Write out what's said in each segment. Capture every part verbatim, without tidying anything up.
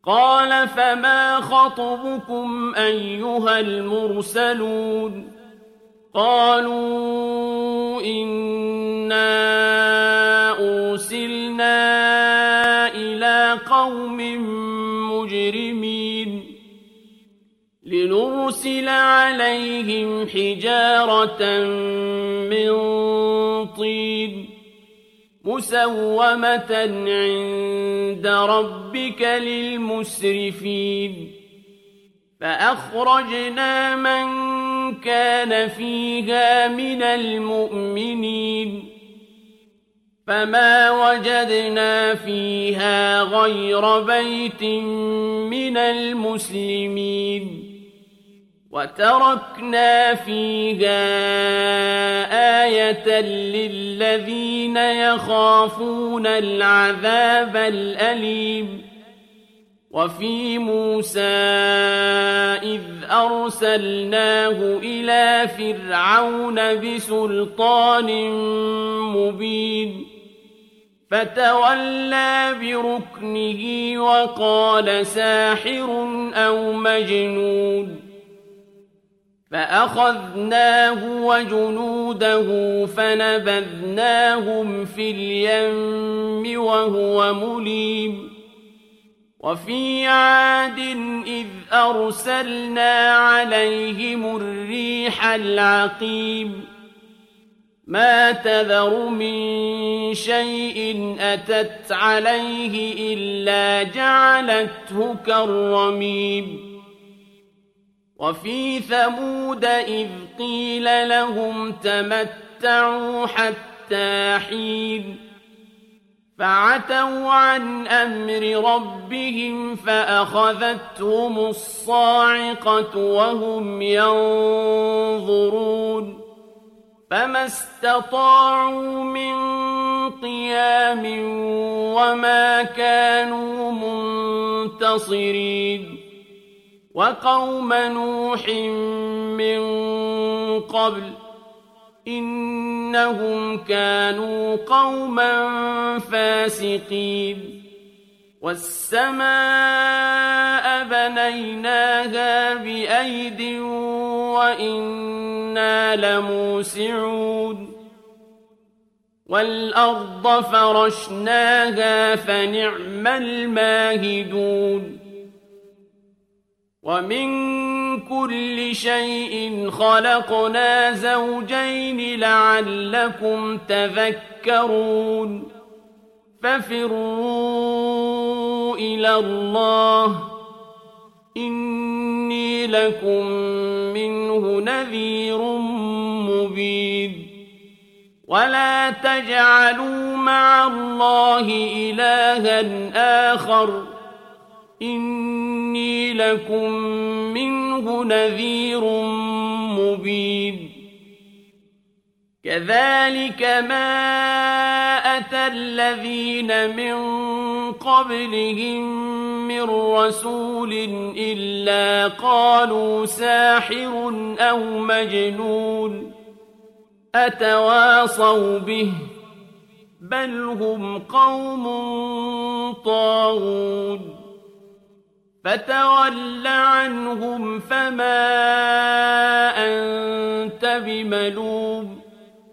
قال فما خطبكم أيها المرسلون قالوا إنا أرسلنا إلى قوم مجرمين لنرسل عليهم حجارة من طين مسومة عند ربك للمسرفين فأخرجنا من كان فيها من المؤمنين فما وجدنا فيها غير بيت من المسلمين وتركنا فيها آية للذين يخافون العذاب الأليم وفي موسى إذ أرسلناه إلى فرعون بسلطان مبين فتولى بركنه وقال ساحر أو مجنون فأخذناه وجنوده فنبذناهم في اليم وهو مليم وفي عاد إذ أرسلنا عليهم الريح العقيم ما تذر من شيء أتت عليه إلا جعلته كالرميم وفي ثمود إذ قيل لهم تمتعوا حتى حين فعتوا عن أمر ربهم فأخذتهم الصاعقة وهم ينظرون فما استطاعوا من قيام وما كانوا منتصرين وقوم نوح من قبل إنهم كانوا قوما فاسقين والسماء بنيناها بأيد وإنا لموسعون والأرض فرشناها فنعم الماهدون ومن كل شيء خلقنا زوجين لعلكم تذكرون ففروا إلى الله إني لكم منه نذير مبين ولا تجعلوا مع الله إلها آخر إني لكم منه نذير مبين كذلك ما أتى الذين من قبلهم من رسول إلا قالوا ساحر أو مجنون أتواصوا به بل هم قوم طاغون فتول عنهم فما أنت بملوم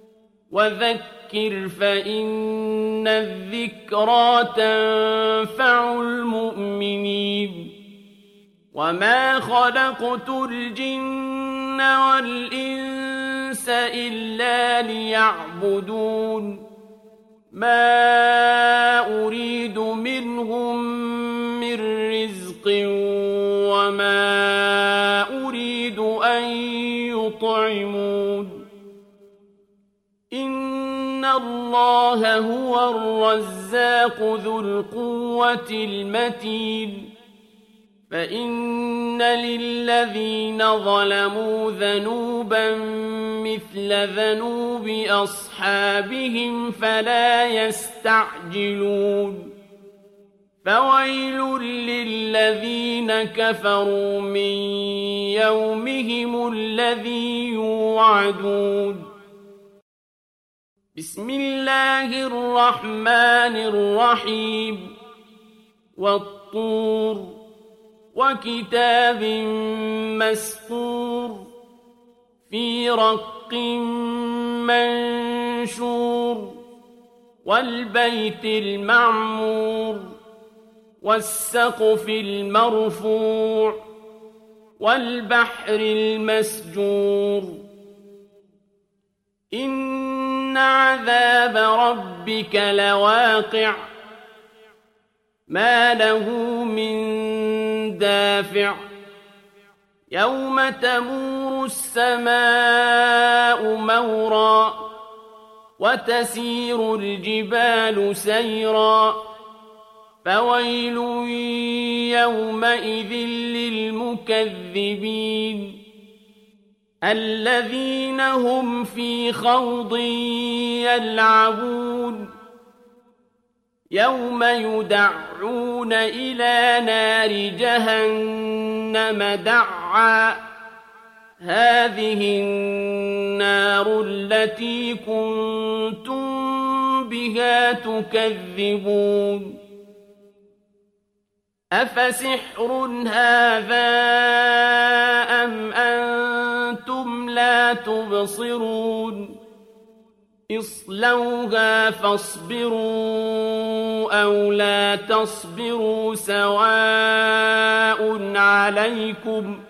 وذكر فإن الذكرى تنفع المؤمنين وما خلقت الجن والإنس إلا ليعبدون ما أريد منهم من رزق وما أريد أن يطعمون إن الله هو الرزاق ذو القوة المتين فإن للذين ظلموا ذنوبا مثل ذنوب أصحابهم فلا يستعجلون فويل للذين كفروا من يومهم الذي يوعدون بسم الله الرحمن الرحيم والطور وكتاب مسطور في رق منشور والبيت المعمور والسقف المرفوع والبحر المسجور إن عذاب ربك لواقع ما له من دافع يوم تمور السماء مورا وتسير الجبال سيرا فويل يومئذ للمكذبين الذين هم في خوض يلعبون يوم يدعون إلى نار جهنم دعا هذه النار التي كنتم بها تكذبون أفسحر هذا أم أنتم لا تبصرون اصلوها فاصبروا أو لا تصبروا سواء عليكم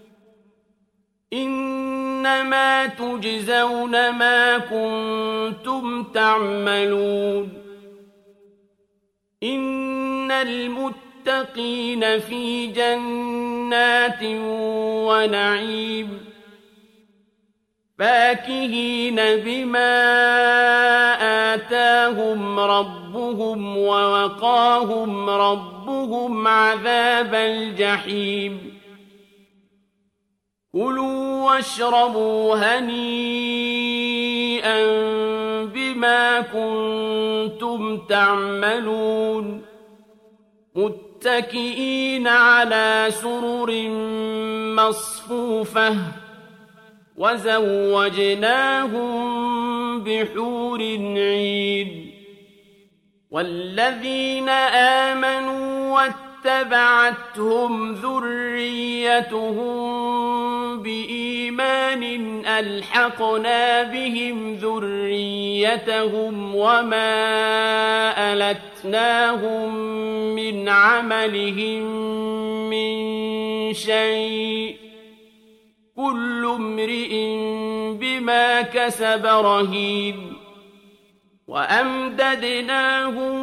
إنما تجزون ما كنتم تعملون إن المتقين في جنات ونعيم فاكهين بما آتاهم ربهم ووقاهم ربهم عذاب الجحيم كلوا واشربوا هنيئا بما كنتم تعملون متكئين على سرر مصفوفة وزوجناهم بحور عين والذين آمنوا واتبعتهم ذريتهم بإيمان ألحقنا بهم ذريتهم وما ألتناهم من عملهم من شيء كل امرئ بما كسب رهين وأمددناهم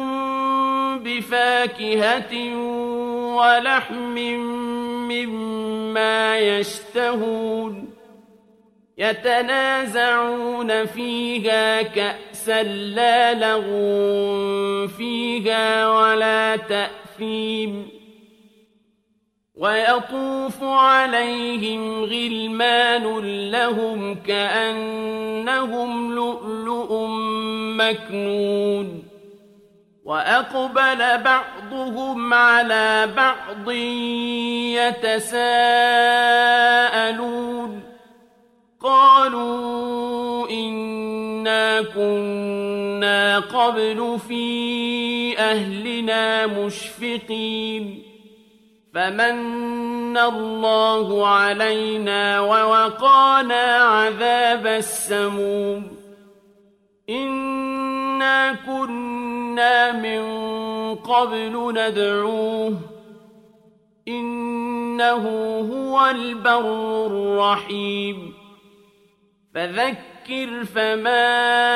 بفاكهة ولحم مما يشتهون يتنازعون فيها كأسا لا لغو فيها ولا تأثيم ويطوف عليهم غلمان لهم كأنهم لؤلؤ مكنون وأقبل بعضهم على بعض يتساءلون قالوا إنا كنا قبل في أهلنا مشفقين فمن الله علينا ووقانا عذاب السموم إنا كنا من قبل ندعوه إنه هو البر الرحيم فذكر فما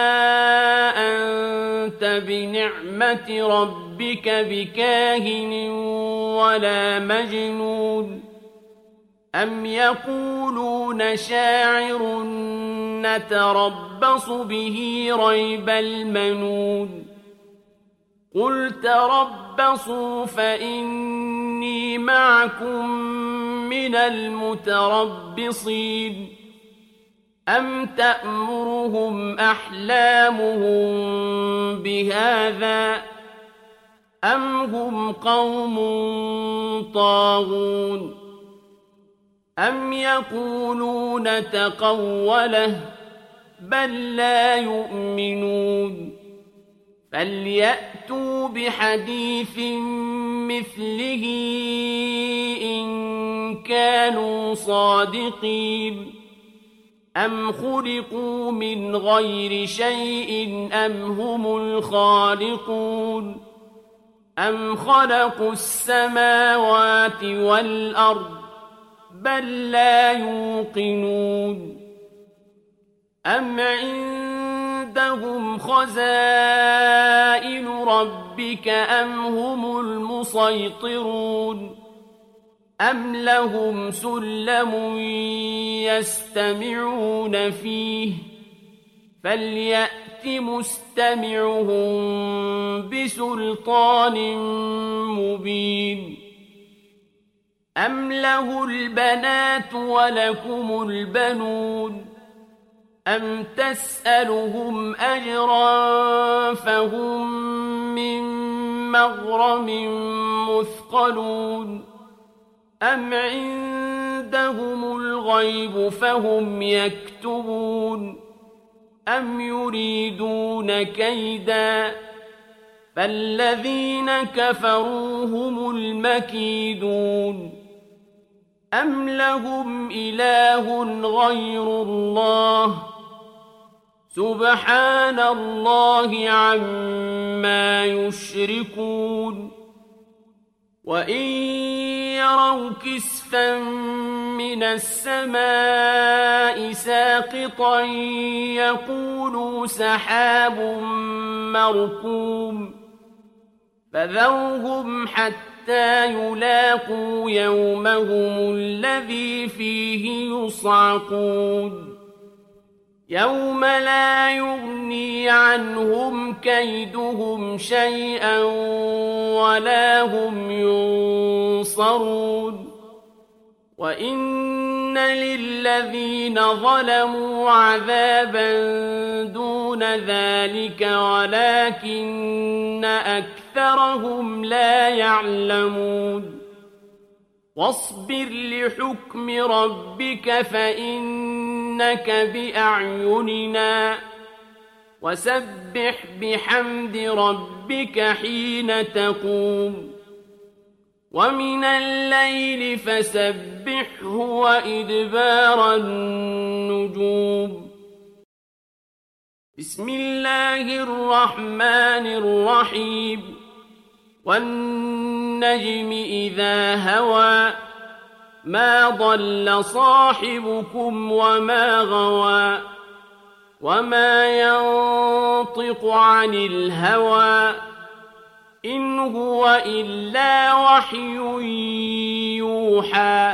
أنت بنعمة ربك بكاهن ولا مجنون أم يقولون شاعر نتربص به ريب المنون قل تربصوا فإني معكم من المتربصين أم تأمرهم أحلامهم بهذا أم هم قوم طاغون أم يقولون تقوله بل لا يؤمنون فليأتوا بحديث مثله إن كانوا صادقين أم خلقوا من غير شيء أم هم الخالقون أم خلقوا السماوات والأرض بل لا يوقنون أم عندهم خزائن ربك أم هم المسيطرون أم لهم سلم يستمعون فيه فليأت مستمعهم بسلطان مبين أم له البنات ولكم البنون أم تسألهم أجرا فهم من مغرم مثقلون أم عندهم الغيب فهم يكتبون أم يريدون كيدا فالذين كفروا هم المكيدون أم لهم إله غير الله سبحان الله عما يشركون وإن يروا كسفا من السماء ساقطا يقولوا سحاب مركوم فذرهم حتى يلاقوا يومهم الذي فيه يصعقون يوم لا يغني عنهم كيدهم شيئا ولا هم ينصرون وإن للذين ظلموا عذابا دون ذلك ولكن أكثرهم لا يعلمون واصبر لحكم ربك فإنك بأعيننا وسبح بحمد ربك حين تقوم ومن الليل فسبحه وإدبار النجوم بسم الله الرحمن الرحيم والنجم إذا هوى ما ضل صاحبكم وما غوى وما ينطق عن الهوى إن هو إلا وحي يوحى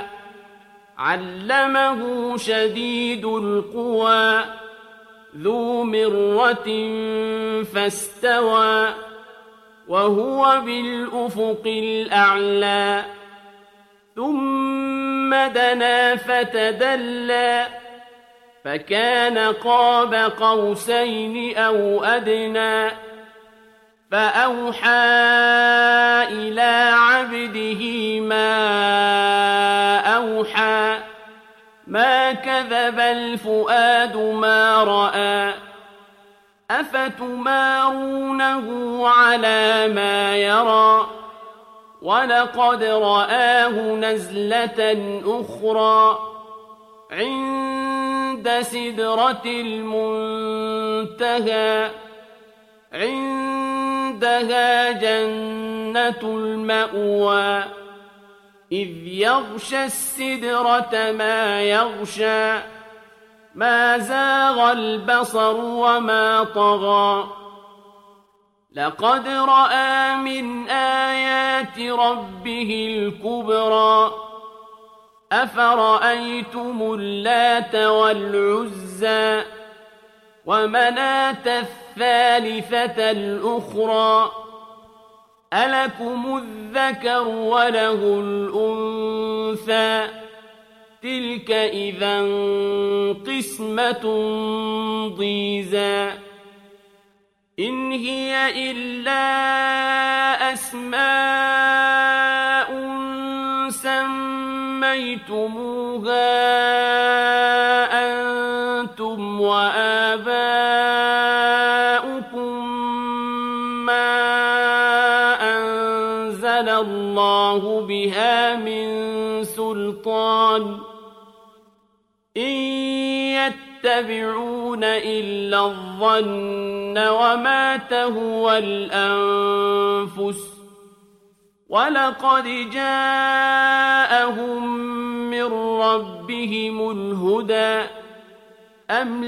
علمه شديد القوى ذو مرة فاستوى وهو بالأفق الأعلى ثم دنا فتدلى فكان قاب قوسين أو أدنى فأوحى إلى عبده ما أوحى ما كذب الفؤاد ما رأى أفتمارونه على ما يرى ولقد رآه نزلة أخرى عند سدرة المنتهى عندها جنة المأوى إذ يغشى السدرة ما يغشى ما زاغ البصر وما طغى لقد رأى من آيات ربه الكبرى أفرأيتم اللات والعزى ومناة الثالثة الأخرى ألكم الذكر وله الأنثى تلك إذا قسمة ضيزى إن هي إلا أسماء سميتموها أنتم وآباؤكم ما أنزل الله بها من سلطان إن يتبعون إلا الظن وما تهوى الأنفس ولقد جاءهم من ربهم الهدى أم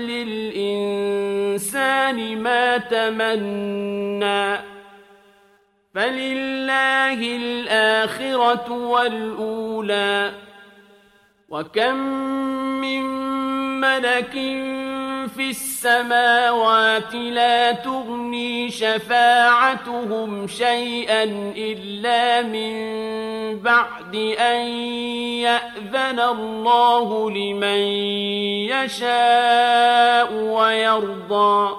للإنسان ما تمنى فلله الآخرة والأولى وكم من ملك في السماوات لا تغني شفاعتهم شيئا إلا من بعد أن يأذن الله لمن يشاء ويرضى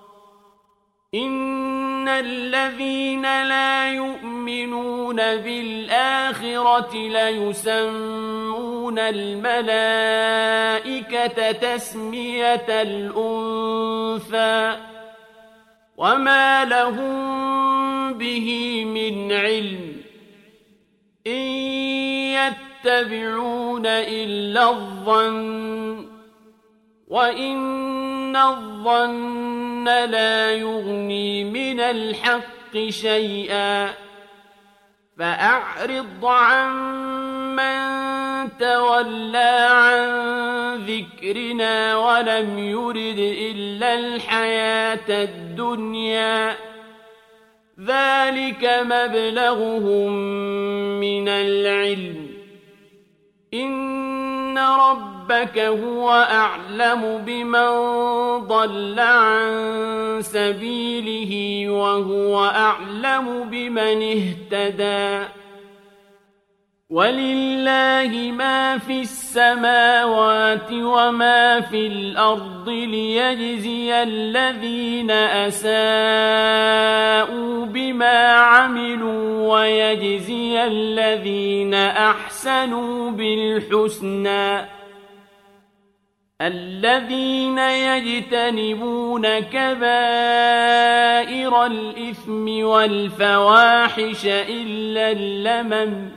إن الذين لا يؤمنون بالآخرة ليسمون الملائكة تسمية الأنثى وما لهم به من علم إن يتبعون إلا الظن وإن الظن لا يغني من الحق شيئا فأعرض عن من تولى عن ذكرنا ولم يرد إلا الحياة الدنيا ذلك مبلغهم من العلم إن ربك هو أعلم بمن ضل عن سبيله وهو أعلم بمن اهتدى ولله ما في السماوات وما في الأرض ليجزي الذين أساءوا بما عملوا ويجزي الذين أحسنوا بالحسنى الذين يجتنبون كبائر الإثم والفواحش إلا اللمم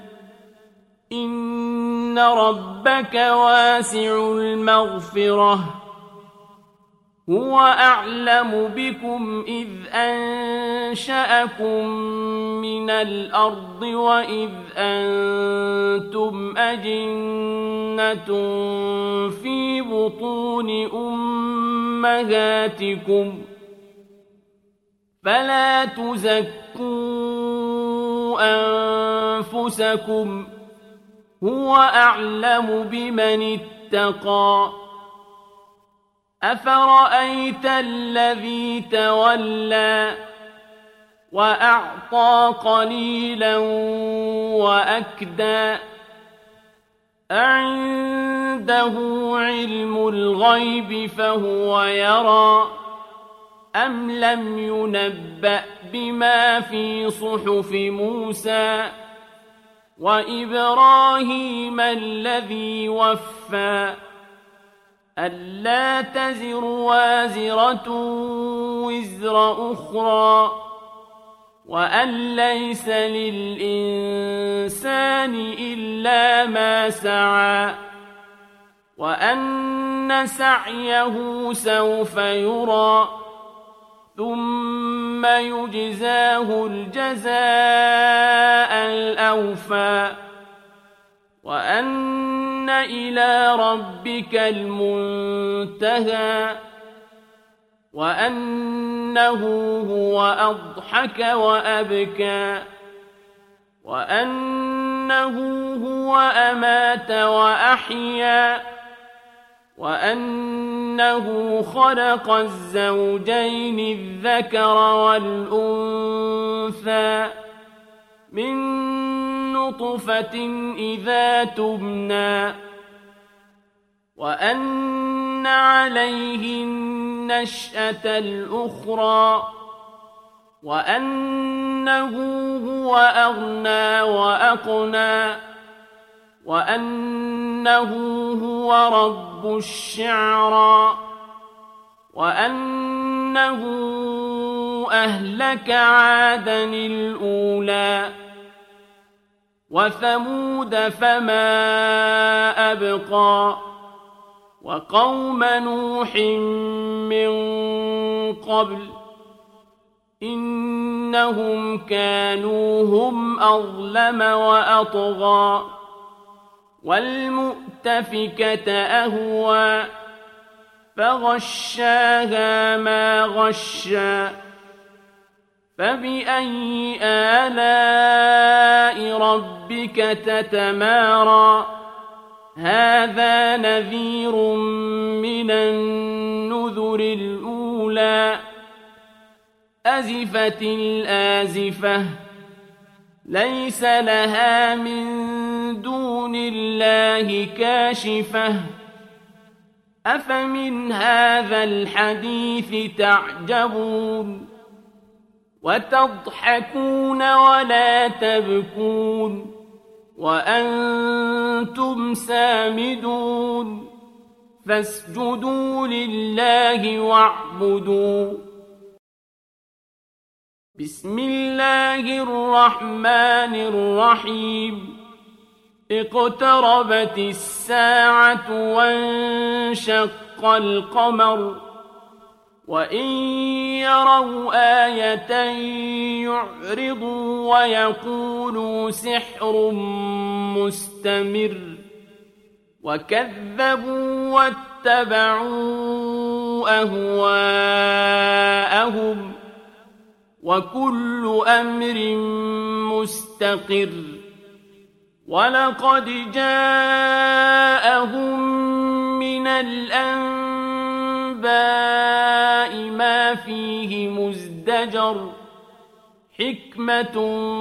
إن ربك واسع المغفرة هو أعلم بكم إذ أنشأكم من الأرض وإذ أنتم أجنة في بطون أمهاتكم فلا تزكوا أنفسكم هو أعلم بمن اتقى أفرأيت الذي تولى وأعطى قليلا وأكدى أعنده علم الغيب فهو يرى أم لم ينبأ بما في صحف موسى وإبراهيم الذي وفى ألا تزر وازرة وزر أخرى وأن ليس للإنسان إلا ما سعى وأن سعيه سوف يرى ثم يجزاه الجزاء الأوفى وأن إلى ربك المنتهى وأنه هو أضحك وأبكى وأنه هو أمات وأحيا وأنه خلق الزوجين الذكر والأنثى من نطفة إذا تمنى وأن عليه النشأة الأخرى وأنه هو أغنى وأقنى وأنه هو رب الشعرى وأنه أهلك عادا الأولى وثمود فما أبقى وقوم نوح من قبل إنهم كانوا هم أظلم وأطغى والمؤتفكة أهوى فغشاها ما غشى فبأي آلاء ربك تتمارى هذا نذير من النذر الأولى أزفت الآزفة ليس لها من دون الله كاشفة أفمن هذا الحديث تعجبون وتضحكون ولا تبكون وأنتم سامدون فاسجدوا لله واعبدوا بسم الله الرحمن الرحيم اقتربت الساعة وانشق القمر وإن يروا آية يعرضوا ويقولوا سحر مستمر وكذبوا واتبعوا أهواءهم وكل أمر مستقر ولقد جاءهم من الأنباء ما فيه مزدجر حكمة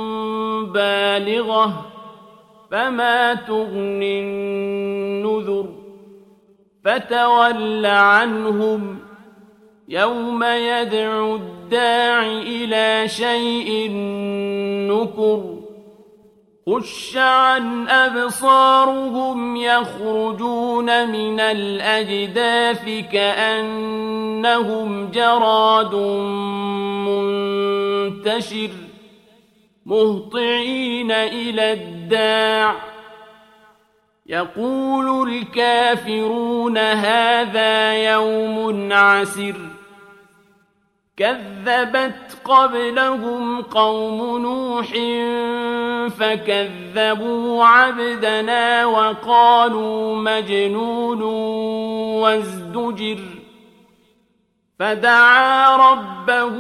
بالغة فما تغني النذر فتول عنهم يوم يدعو الداع إلى شيء نكر خش عن أبصارهم يخرجون من الأجداث كأنهم جراد منتشر مهطعين إلى الداع يقول الكافرون هذا يوم عسر كذبت قبلهم قوم نوح فكذبوا عبدنا وقالوا مجنون وازدجر فدعا ربه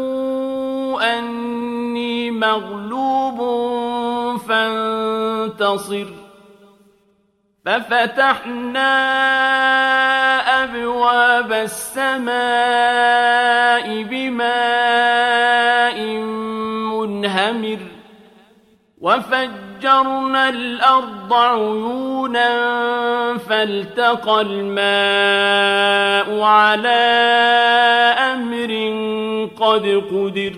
أني مغلوب فانتصر ففتحنا أبواب السماء بماء منهمر وفجرنا الأرض عيونا فالتقى الماء على أمر قد قدر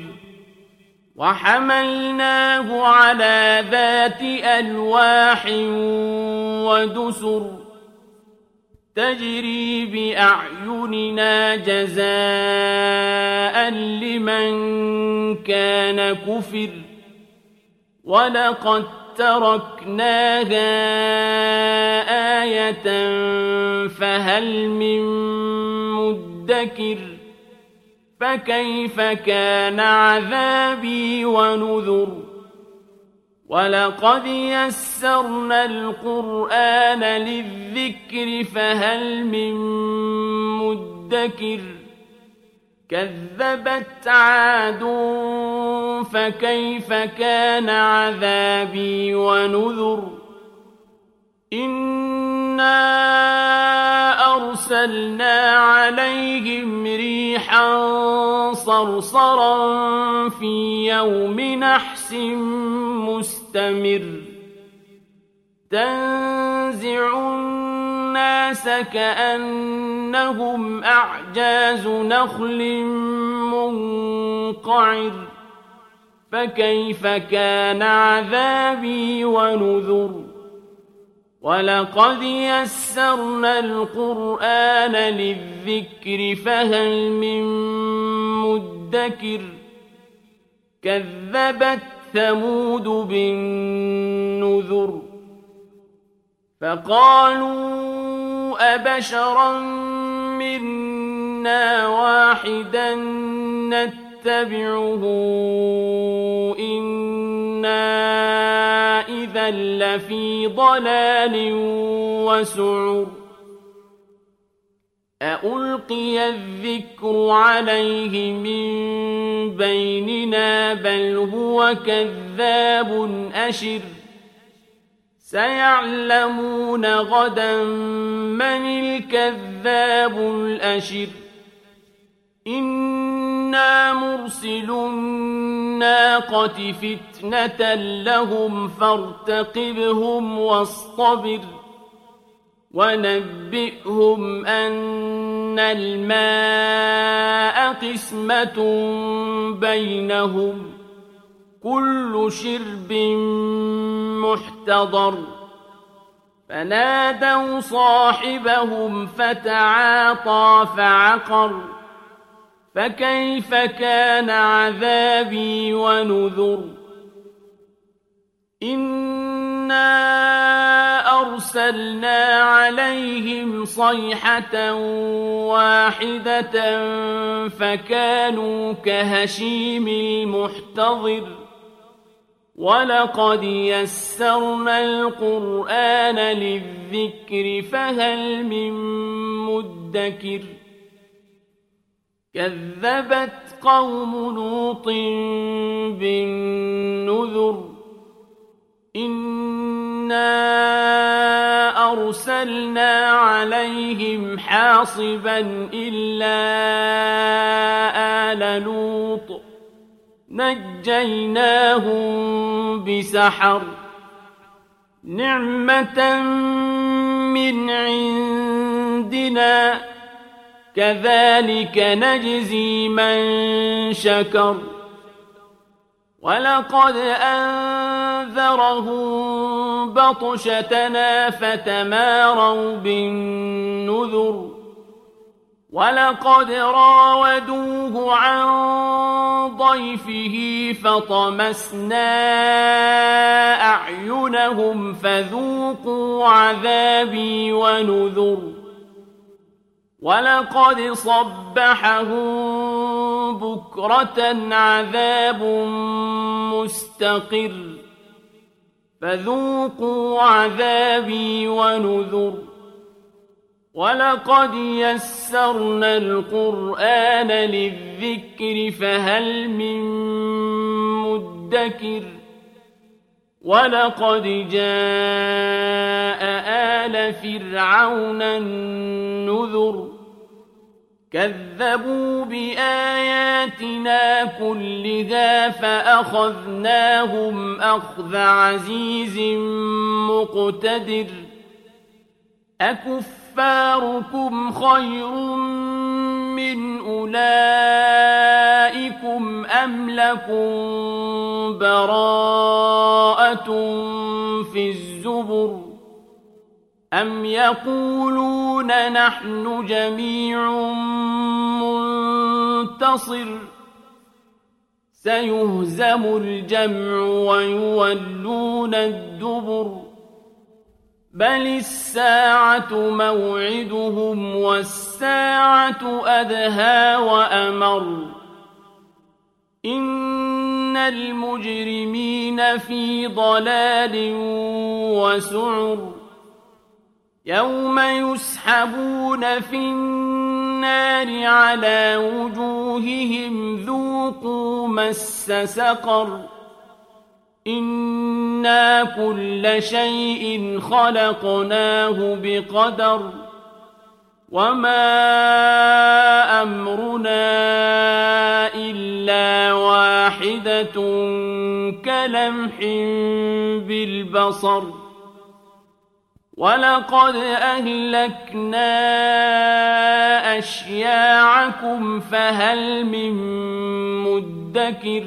وحملناه على ذات ألواح ودسر تجري بأعيننا جزاء لمن كان كفر ولقد تركناها آية فهل من مدكر فكيف كان عذابي ونذر ولقد يسرنا القرآن للذكر فهل من مدكر كذبت عاد فكيف كان عذابي ونذر إنا أرسلنا عليهم ريحا صرصرا في يوم نحس مستمر تنزع الناس كأنهم أعجاز نخل منقعر فكيف كان عذابي ونذر ولقد يسرنا القرآن للذكر فهل من مدكر كذبت ثمود بالنذر النذر فقالوا أبشرا منا واحدا نتبعه إنا إذا لفي ضلال وسعر أألقي الذكر عليه من بيننا بل هو كذاب أشر سيعلمون غدا من الكذاب الأشر إنا مرسل الناقة فتنة لهم فارتقبهم واصطبر ونبئهم أن الماء قسمة بينهم كل شرب محتضر فنادوا صاحبهم فتعاطى فعقر فكيف كان عذابي ونذر إنا أرسلنا عليهم صيحة واحدة فكانوا كهشيم المحتضر ولقد يسرنا القرآن للذكر فهل من مدكر كذبت قوم لوط بالنذر إنا أرسلنا عليهم حاصبا إلا آل لوط نجيناهم بسحر نعمة من عندنا كذلك نجزي من شكر ولقد أنذرهم بطشتنا فتماروا بالنذر ولقد راودوه عن ضيفه فطمسنا أعينهم فذوقوا عذابي ونذر ولقد صبحهم بكرة عذاب مستقر فذوقوا عذابي ونذر ولقد يسرنا القرآن للذكر فهل من مدكر ولقد جاء آل فرعون النذر كذبوا بآياتنا كلها فأخذناهم أخذ عزيز مقتدر أكفاركم خير من أولئكم أم لكم براءة في الزبر أم يقولون نحن جميع منتصر سيهزم الجمع ويولون الدبر بل الساعة موعدهم والساعة أدهى وأمر إن المجرمين في ضلال وسعر يوم يسحبون في النار على وجوههم ذوقوا مس سقر إنا كل شيء خلقناه بقدر وما أمرنا إلا واحدة كلمح بالبصر ولقد أهلكنا أشياعكم فهل من مدكر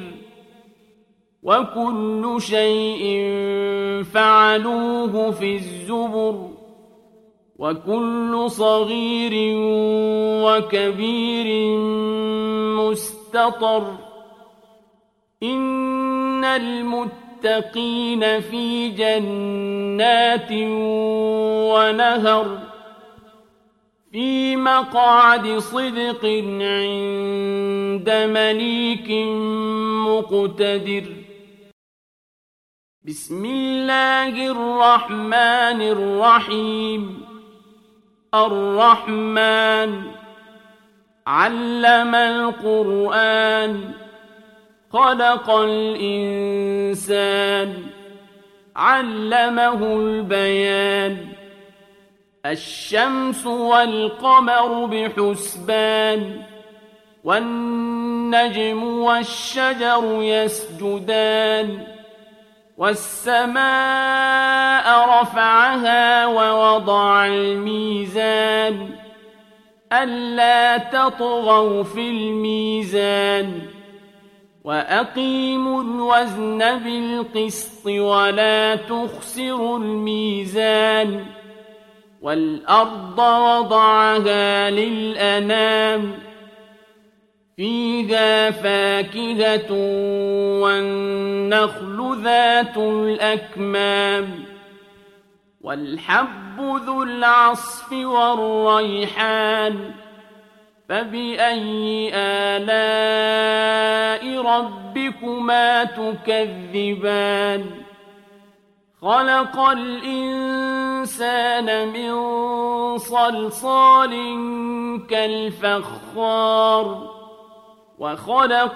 وكل شيء فعلوه في الزبر وكل صغير وكبير مستطر إن المتقين للمتقين في جنات ونهر في مقعد صدق عند مليك مقتدر. بسم الله الرحمن الرحيم. الرحمن علم القرآن خلق الإنسان علمه البيان. الشمس والقمر بحسبان والنجم والشجر يسجدان. والسماء رفعها ووضع الميزان ألا تطغوا في الميزان وأقيموا الوزن بالقسط ولا تخسروا الميزان. والأرض وضعها للأنام فيها فاكهة والنخل ذات الأكمام والحب ذو العصف والريحان فبأي آلاء ربكما تكذبان. خلق الإنسان من صلصال كالفخار وخلق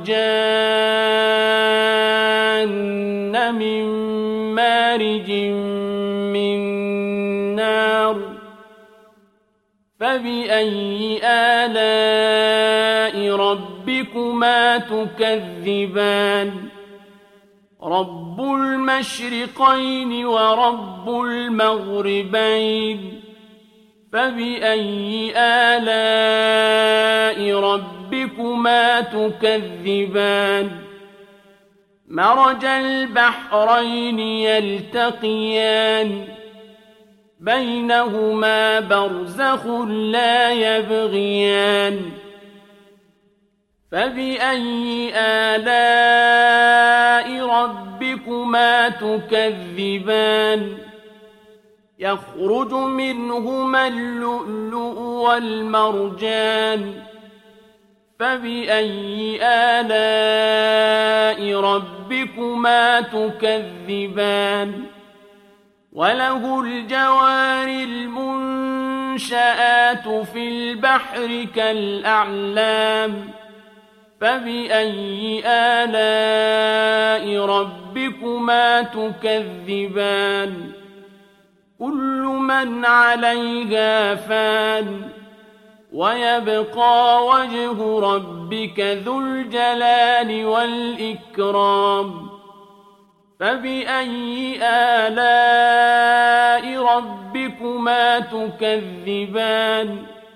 الجان من مارج من نار فبأي آلاء ربكما تكذبان. رب المشرقين ورب المغربين فبأي آلاء ربكما تكذبان. مرج البحرين يلتقيان بينهما برزخ لا يبغيان فبأي آلاء ربكما تكذبان. يخرج منهما اللؤلؤ والمرجان فبأي آلاء ربكما تكذبان. وله الجوار المنشآت في البحر كالأعلام فبأي آلاء ربكما تكذبان. كل من عليها فان ويبقى وجه ربك ذو الجلال والإكرام فبأي آلاء ربكما تكذبان.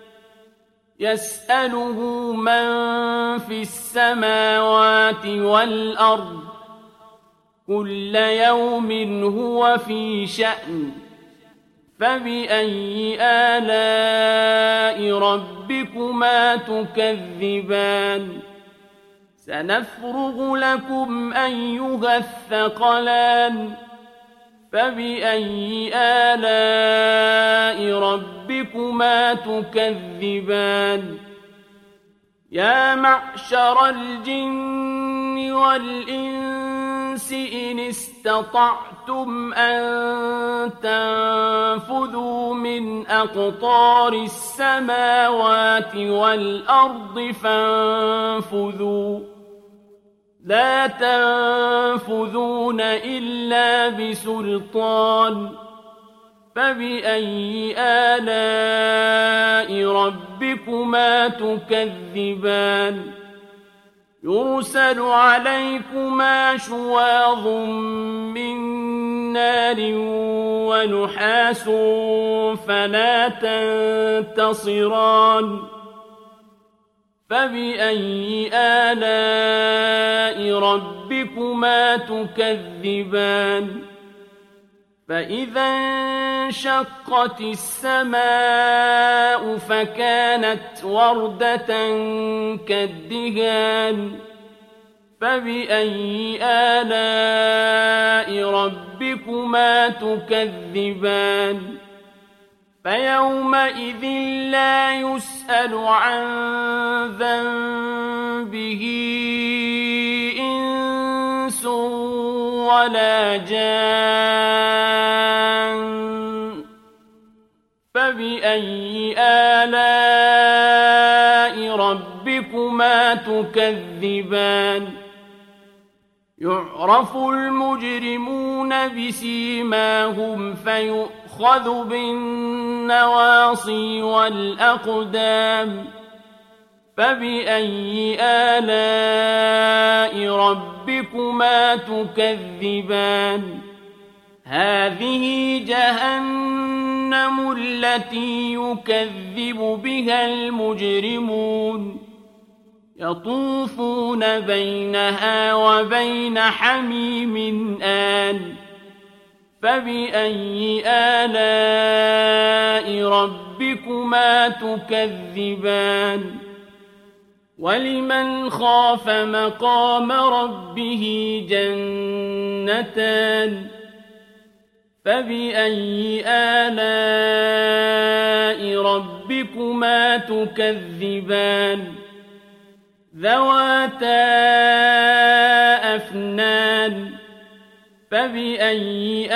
يسأله من في السماوات والأرض كل يوم هو في شأن فبأي آلاء ربكما تكذبان. سنفرغ لكم أيها الثقلان فبأي آلاء ربكما تكذبان. يا معشر الجن والإنس إن استطعتم أن تنفذوا من أقطار السماوات والأرض فانفذوا لا تنفذون إلا بسلطان فبأي آلاء ربكما تكذبان. يرسل عليكما شواظ من نار ونحاس فلا تنتصران فبأي آلاء ربكما تكذبان. فإذا انشقت السماء فكانت وردة كالدهان فبأي آلاء ربكما تكذبان فيومئذ لا يسأل عن ذنبه إنس ولا جان فبأي آلاء ربكما تكذبان يعرف المجرمون بسيماهم فيؤخذ بالنواصي والأقدام فبأي آلاء ربكما تكذبان هذه جهنم التي يكذب بها المجرمون يطوفون بينها وبين حميم آن فبأي آلاء ربكما تكذبان ولمن خاف مقام ربه جنتان فبأي آلاء ربكما تكذبان ذواتا أفنان فبأي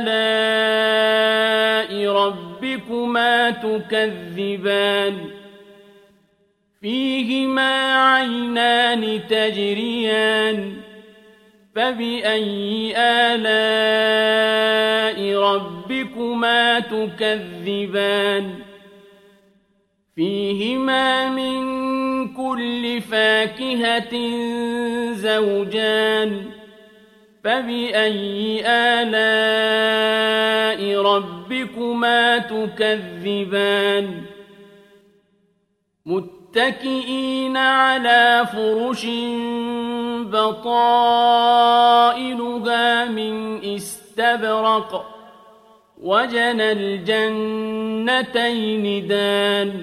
آلاء ربكما تكذبان فيهما عينان تجريان فبأي آلاء ربكما تكذبان فيهما من كل فاكهة زوجان فبأي آلاء ربكما تكذبان متكئين على فرش بطائنها من استبرق وجنى الجنتين دان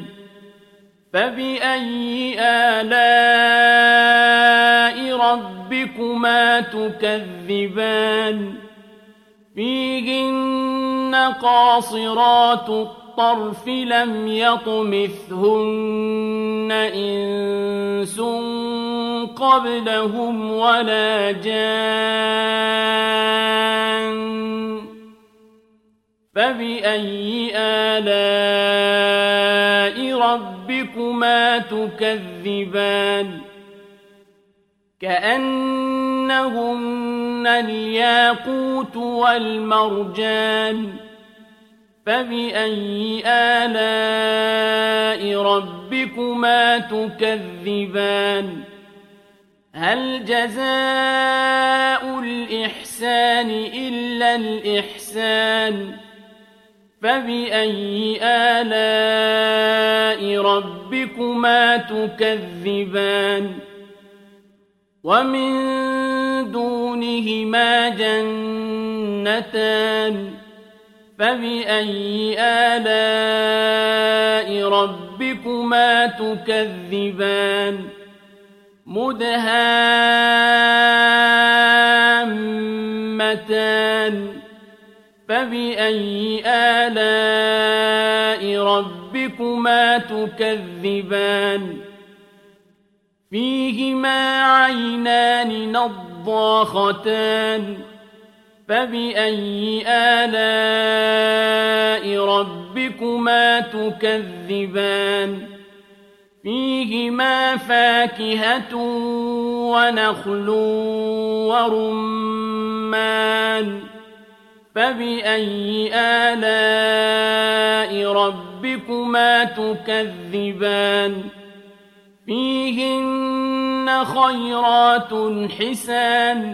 فبأي آلاء ربكما تكذبان فيهن قاصرات الطرف لم يطمثهن إنس قبلهم ولا جان فبأي آلاء ربكما تكذبان كأنهن الياقوت والمرجان فبأي آلاء ربكما تكذبان هل جزاء الإحسان إلا الإحسان فبأي آلاء ربكما تكذبان ومن دونهما جنتان فبأي آلاء ربكما تكذبان مدهامتان فبأي آلاء ربكما تكذبان فيهما عينان نضاختان فبأي آلاء ربكما تكذبان فيهما فاكهة ونخل ورمان فبأي آلاء ربكما تكذبان فيهن خيرات حسان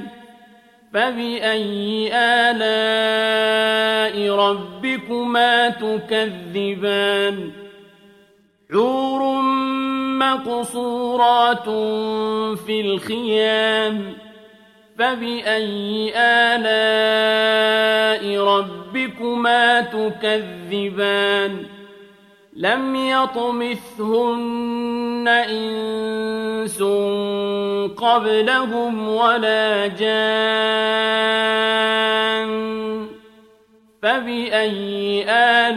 فبأي آلاء ربكما تكذبان حور مقصورات في الخيام فبأي آلاء ربكما تكذبان لم يطمثهن إنس قبلهم ولا جان فبأي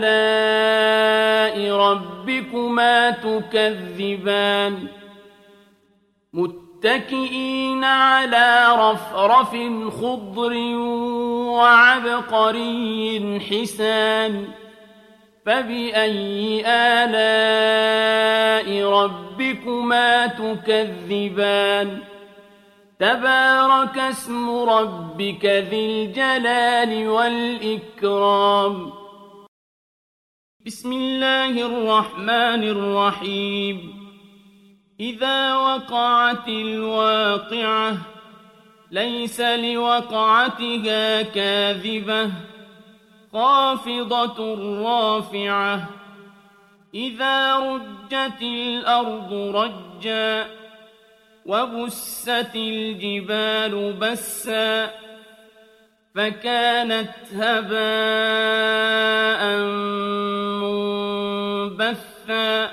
آلاء ربكما تكذبان متكئين على رفرف خضر وعبقري حسان فبأي آلاء ربكما تكذبان تبارك اسم ربك ذي الجلال والإكرام بسم الله الرحمن الرحيم إذا وقعت الواقعة ليس لوقعتها كاذبة خافضة رافعة إذا رجت الأرض رجا وبست الجبال بسا فكانت هباء منبثا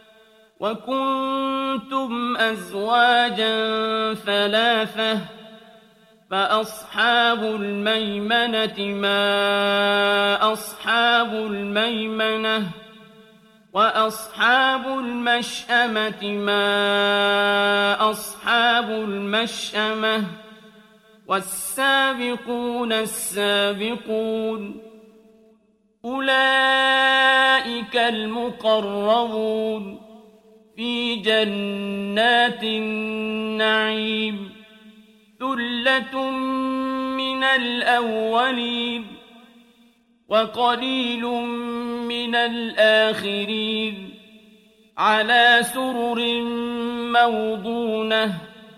وكنتم أزواجا ثلاثة فأصحاب الميمنة ما أصحاب الميمنة وأصحاب المشأمة ما أصحاب المشأمة والسابقون السابقون أولئك المقربون في جنات النعيم ثلة من الأولين وقليل من الآخرين على سرر موضونة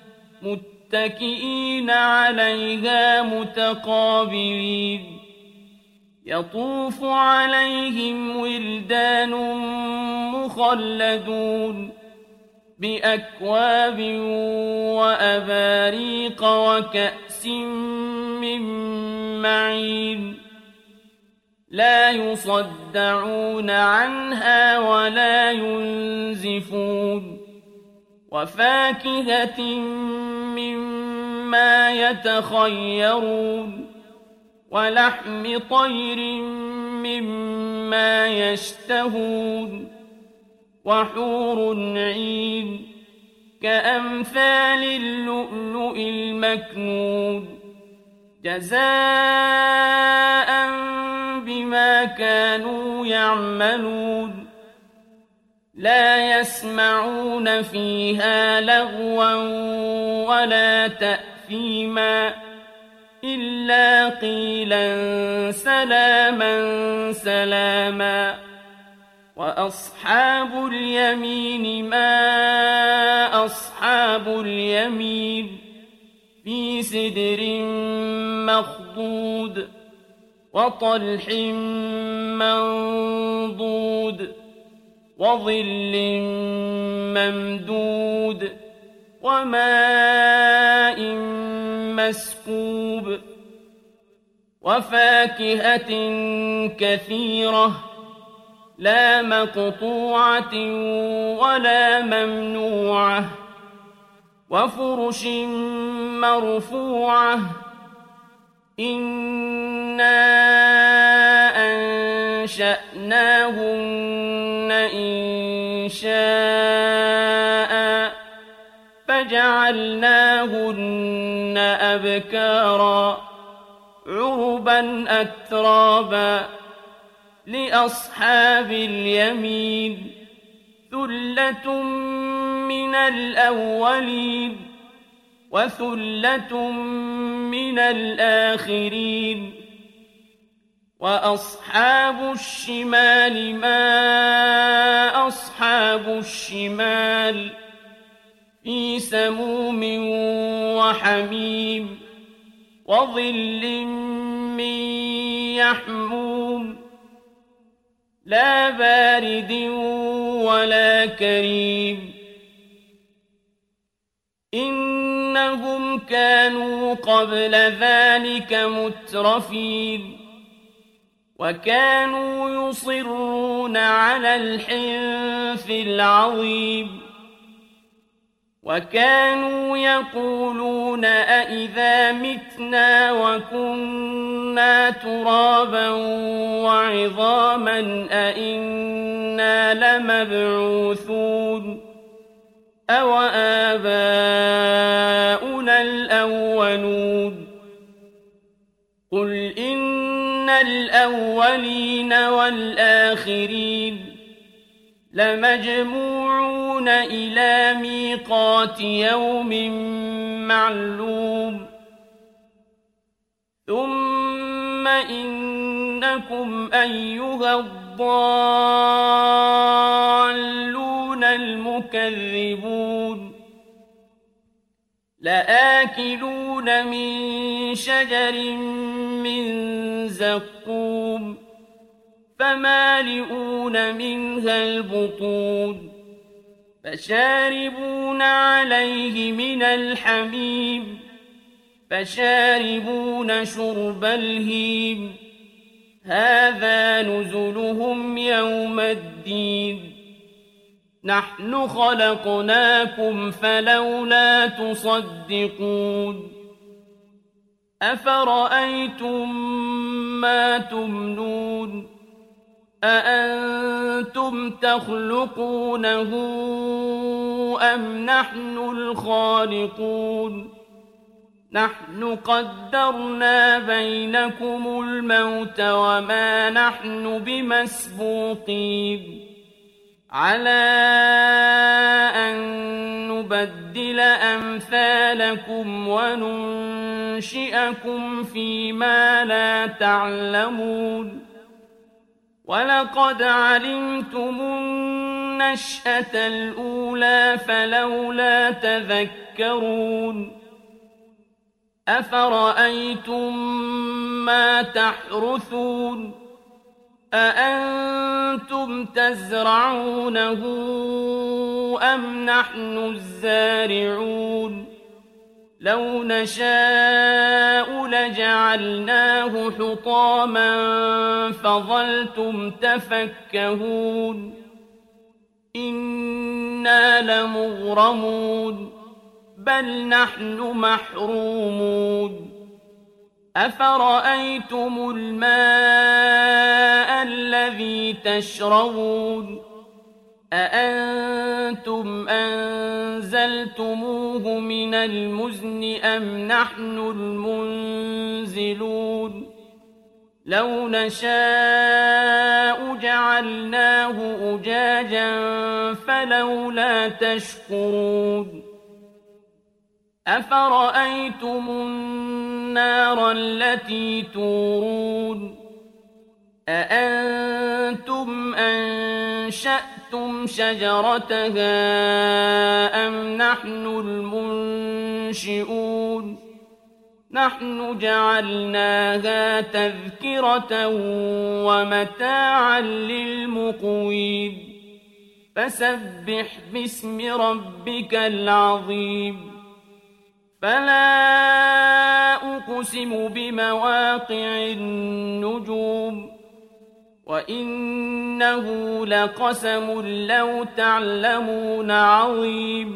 متكئين عليها متقابلين يطوف عليهم ولدان مخلدون بأكواب وأباريق وكأس من معين لا يصدعون عنها ولا ينزفون وفاكهة مما يتخيرون ولحم طير مما يشتهون وحور عين كأمثال اللؤلؤ المكنون جزاء بما كانوا يعملون لا يسمعون فيها لغوا ولا تأثيما إلا قيلا سلاما سلاما وأصحاب اليمين ما أصحاب اليمين في سدر مخضود وطلح منضود وظل ممدود وماء مسكوب وفاكهة كثيرة لا مقطوعة ولا ممنوعة وفرش مرفوعة إنا أنشأناهن إنشاء فجعلناهن أبكارا عربا أترابا لأصحاب اليمين ثلة من الأولين وثلة من الآخرين وأصحاب الشمال ما أصحاب الشمال في سموم وحميم وظل من يحموم لا بارد ولا كريم إنهم كانوا قبل ذلك مترفين وكانوا يصرون على الحنث العظيم وكانوا يقولون أإذا متنا وكنا ترابا وعظاما أإنا لمبعوثون أو آباؤنا الأولون قل إن الأولين والآخرين لمجموعون إلى ميقات يوم معلوم ثم إنكم أيها الضالون المكذبون لآكلون من شجر من زقوم فمالئون منها البطون فشاربون عليه من الحميم فشاربون شرب الهيم هذا نزلهم يوم الدين نحن خلقناكم فلولا تصدقون أفرأيتم ما تمنون أأنتم تخلقونه أم نحن الخالقون نحن قدرنا بينكم الموت وما نحن بمسبوقين على أن نبدل أمثالكم وننشئكم فيما لا تعلمون ولقد علمتم النشأة الأولى فلولا تذكرون أفرأيتم ما تحرثون أأنتم تزرعونه أم نحن الزارعون لو نشاء لجعلناه حطاما فظلتم تفكهون إنا لمغرمون بل نحن محرومون أفرأيتم الماء الذي تشربون أأنتم أنزلتموه من المزن أم نحن المنزلون لو نشاء جعلناه أجاجا فلولا تشكرون أفرأيتم النار التي تورون أأنتم أنشأتم شجرتها أم نحن المنشئون نحن جعلناها تذكرة ومتاعا للمقوين فسبح باسم ربك العظيم فلا أقسم بمواقع النجوم وإنه لقسم لو تعلمون عظيم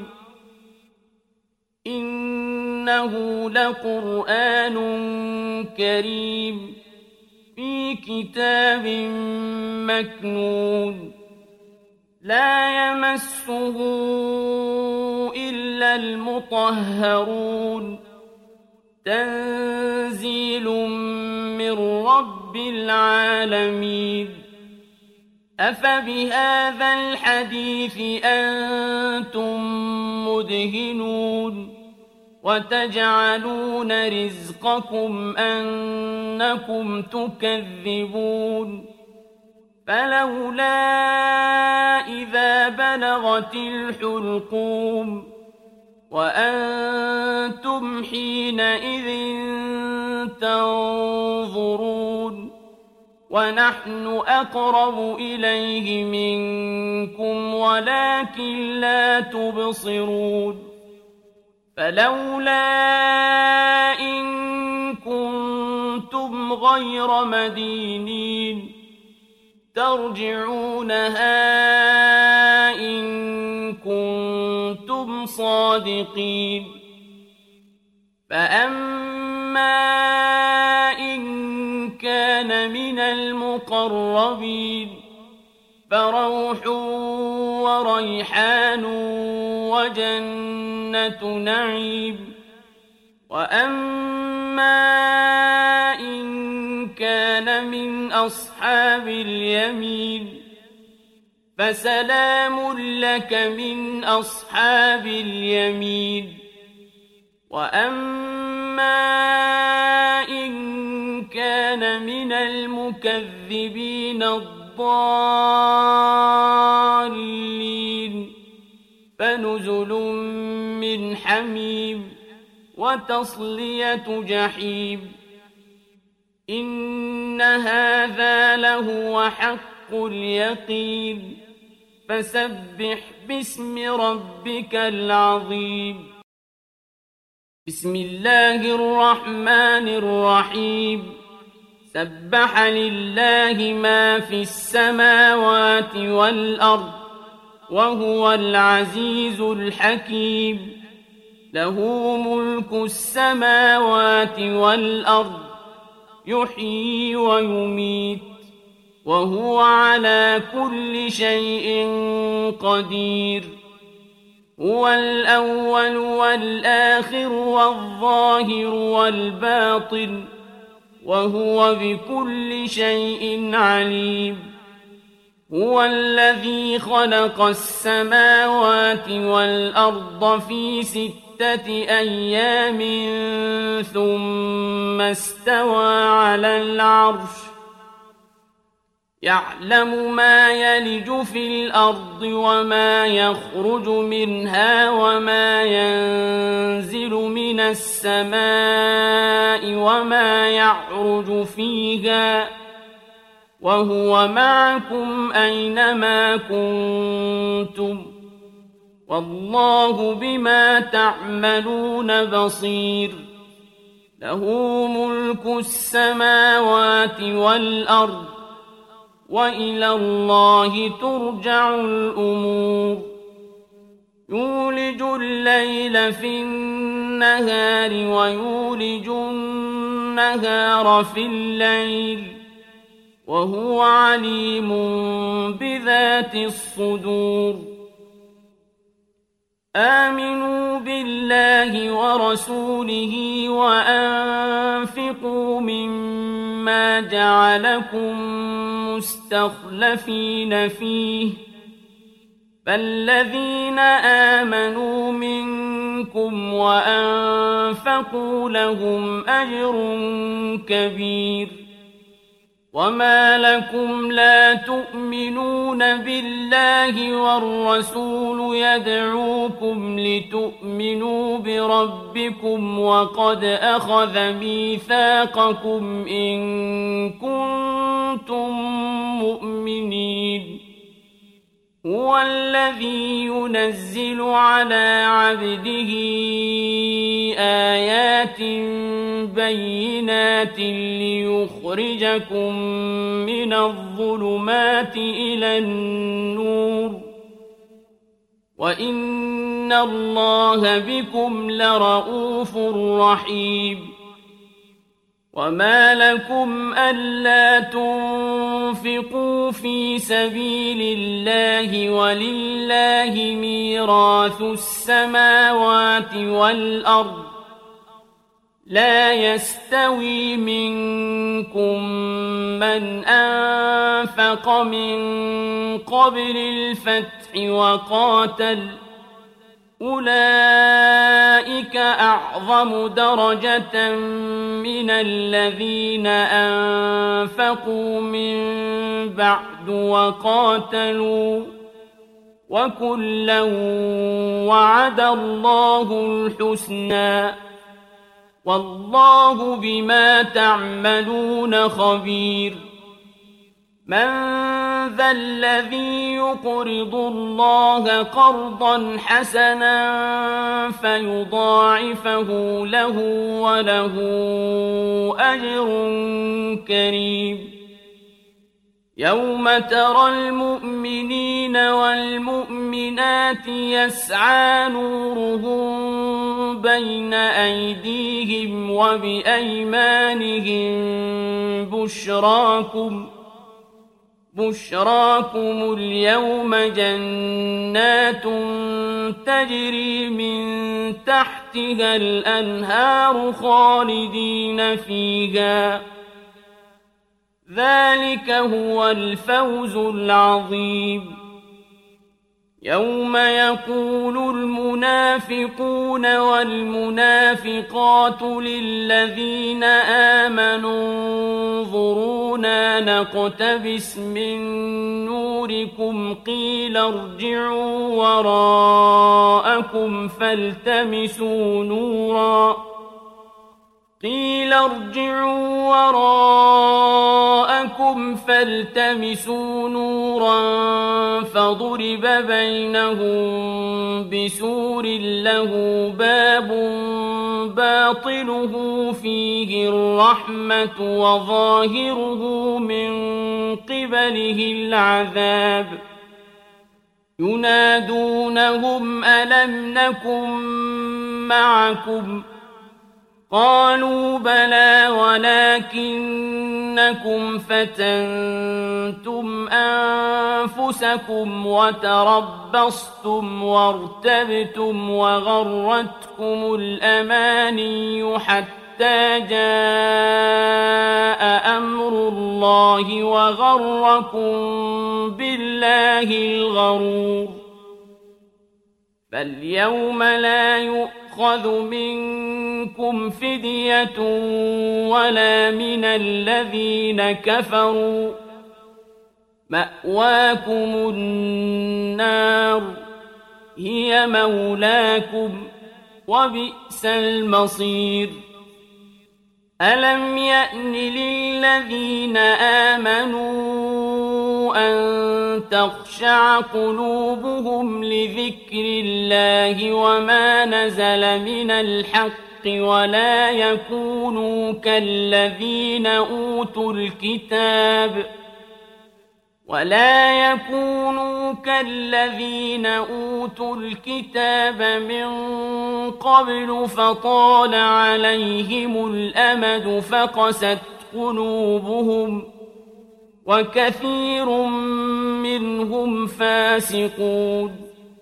إنه لقرآن كريم في كتاب مكنون لا يمسه إلا المطهرون تنزيل من رب العالمين أفبهذا الحديث أنتم مدهنون وتجعلون رزقكم أنكم تكذبون فلولا إذا بلغت الحلقوم وأنتم حينئذ تنظرون ونحن أقرب إليه منكم ولكن لا تبصرون فلولا إن كنتم غير مدينين ترجعونها إن كنتم صادقين فأما إن كان من المقربين فروح وريحان وجنة نعيم وأما إن كان من أصحاب اليمين فسلام لك من أصحاب اليمين وأما إن كان من المكذبين الضالين فنزل من حميم وتصلية جحيم إن هذا لهو حق اليقين فسبح باسم ربك العظيم بسم الله الرحمن الرحيم سبح لله ما في السماوات والأرض وهو العزيز الحكيم له ملك السماوات والأرض يحيي ويميت وهو على كل شيء قدير هو الأول والآخر والظاهر والباطن وهو بكل شيء عليم هو الذي خلق السماوات والأرض في ستة أيام ثم استوى على العرش يعلم ما يلج في الأرض وما يخرج منها وما ينزل من السماء وما يعرج فيها وهو معكم أينما كنتم والله بما تعملون بصير له ملك السماوات والأرض وإلى الله ترجع الأمور يولج الليل في النهار ويولج النهار في الليل وهو عليم بذات الصدور آمنوا بالله ورسوله وأنفقوا مما جعلكم مستخلفين فيه فالذين آمنوا منكم وأنفقوا لهم أجر كبير وما لكم لا تؤمنون بالله والرسول يدعوكم لتؤمنوا بربكم وقد أخذ ميثاقكم إن كنتم مؤمنين هو الذي ينزل على عبده آيات بينات ليخرجكم من الظلمات إلى النور وإن الله بكم لرءوف رحيم وما لكم ألا تنفقوا في سبيل الله ولله ميراث السماوات والأرض لا يستوي منكم من أنفق من قبل الفتح وقاتل أولئك أعظم درجة من الذين أنفقوا من بعد وقاتلوا وكلا وعد الله الحسنى والله بما تعملون خبير من ذا الذي يقرض الله قرضا حسنا فيضاعفه له وله أجر كريم يوم ترى المؤمنين والمؤمنات يسعى نورهم بين أيديهم وبأيمانهم بشراكم بشراكم اليوم جنات تجري من تحتها الأنهار خالدين فيها ذلك هو الفوز العظيم يوم يقول المنافقون والمنافقات للذين آمنوا انظرونا نقتبس من نوركم قيل ارجعوا وراءكم فالتمسوا نورا قيل ارجعوا وراءكم فالتمسوا نورا فضرب بينهم بسور له باب باطنه فيه الرحمة وظاهره من قبله العذاب ينادونهم ألم نكن معكم قالوا بلى ولكنكم فتنتم أنفسكم وتربصتم وارتبتم وغرتكم الأماني حتى جاء أمر الله وغركم بالله الغرور فاليوم لا يؤخذ منكم فدية ولا من الذين كفروا مأواكم النار هي مولاكم وبئس المصير ألم يأن للذين آمنوا أن تخشع قلوبهم لذكر الله وما نزل من الحق ولا يكونوا كالذين أوتوا الكتاب ولا يكونوا كالذين أوتوا الكتاب من قبل فطال عليهم الأمد فقست قلوبهم وكثير منهم فاسقون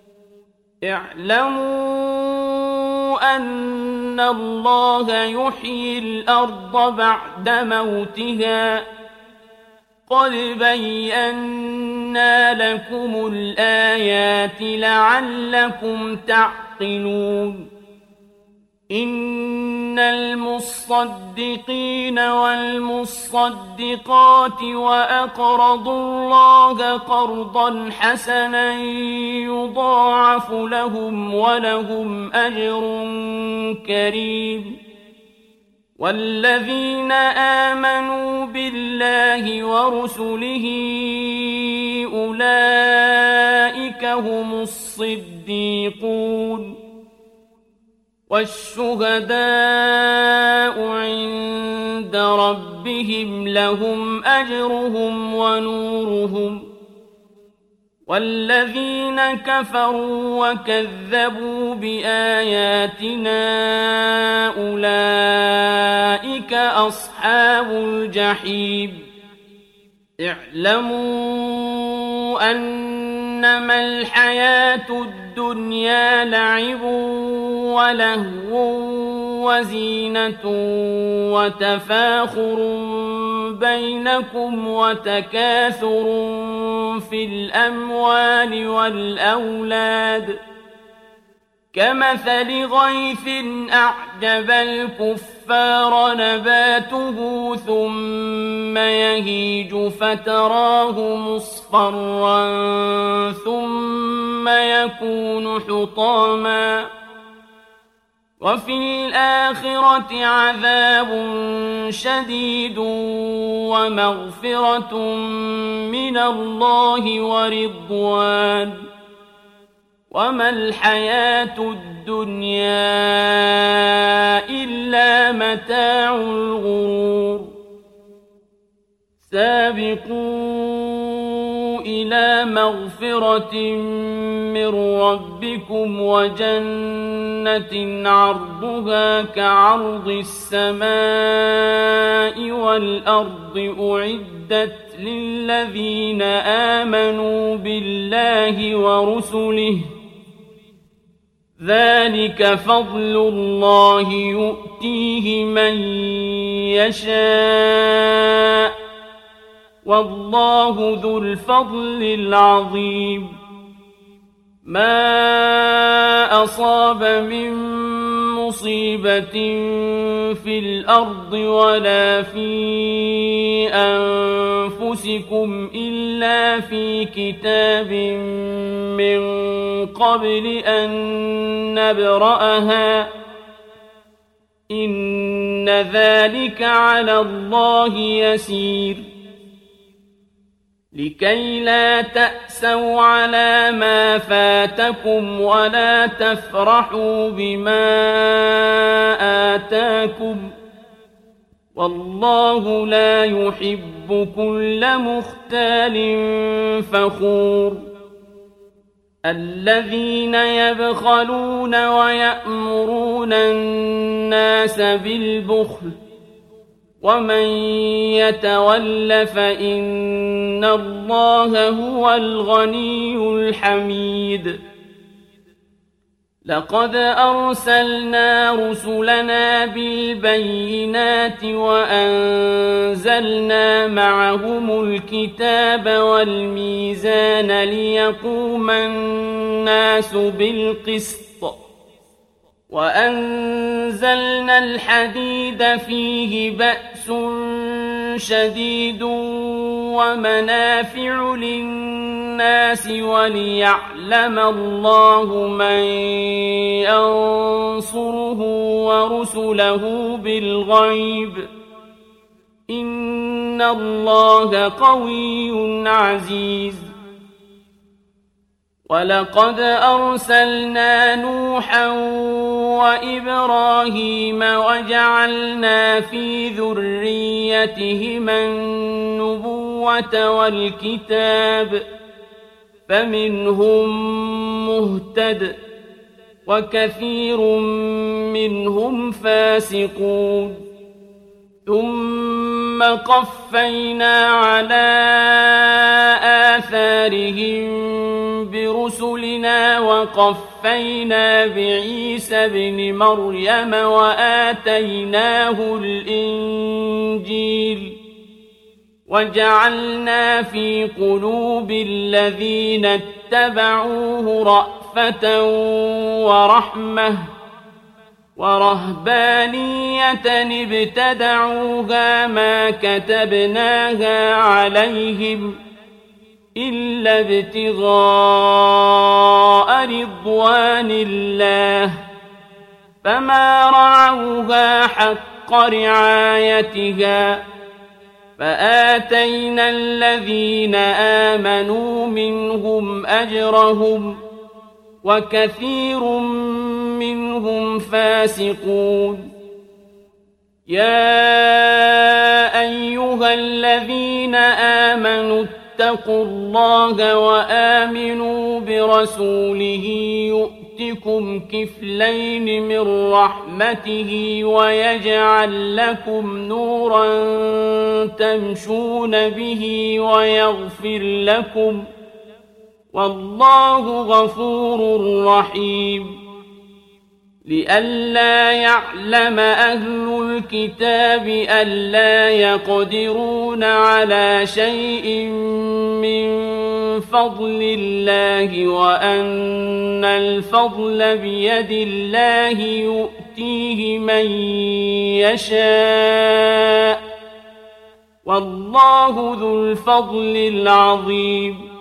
اعلموا أن الله يحيي الأرض بعد موتها قد بينا لكم الآيات لعلكم تعقلون إن المصدقين والمصدقات وأقرضوا الله قرضا حسنا يضاعف لهم ولهم أجر كريم والذين آمنوا بالله ورسله أولئك هم الصديقون والشهداء عند ربهم لهم أجرهم ونورهم والذين كفروا وكذبوا بآياتنا أولئك أصحاب الجحيم اعلموا أنما الحياة الدنيا لعب ولهو وزينة وتفاخر بينكم وتكاثر في الأموال والأولاد كمثل غيث أعجب الكفار نباته ثم يهيج فتراه مصفرا ثم يكون حطاما وفي الآخرة عذاب شديد ومغفرة من الله ورضوان وما الحياة الدنيا إلا متاع الغرور سابقوا إلى مغفرة من ربكم وجنة عرضها كعرض السماء والأرض أعدت للذين آمنوا بالله ورسله ذلك فضل الله يؤتيه من يشاء والله ذو الفضل العظيم ما أصاب من مصيبة في الأرض ولا في أنفسكم إلا في كتاب من قبل أن نبرأها إن ذلك على الله يسير لكي لا تأسوا على ما فاتكم ولا تفرحوا بما آتاكم والله لا يحب كل مختال فخور الذين يبخلون ويأمرون الناس بالبخل ومن يتول فإن الله هو الغني الحميد لقد أرسلنا رسلنا بالبينات وأنزلنا معهم الكتاب والميزان ليقوم الناس بالقسط وأنزلنا الحديد فيه بأس شديد ومنافع للناس وليعلم الله من ينصره ورسله بالغيب إن الله قوي عزيز ولقد أرسلنا نوحا وإبراهيم وجعلنا في ذريتهما النبوة والكتاب فمنهم مهتد وكثير منهم فاسقون ثم قفينا على آثارهم برسلنا وقفينا بعيسى ابن مريم وآتيناه الإنجيل وجعلنا في قلوب الذين اتبعوه رأفة ورحمة ورهبانية ابتدعوها ما كتبناها عليهم إلا ابتغاء رضوان الله فما رعوها حق رعايتها فآتينا الذين آمنوا منهم أجرهم وكثير منهم فاسقون يا أيها الذين آمنوا اتقوا الله وآمنوا برسوله يؤتكم كفلين من رحمته ويجعل لكم نورا تمشون به ويغفر لكم والله غفور رحيم لئلا يعلم أهل الكتاب ألا يقدرون على شيء من فضل الله وأن الفضل بيد الله يؤتيه من يشاء والله ذو الفضل العظيم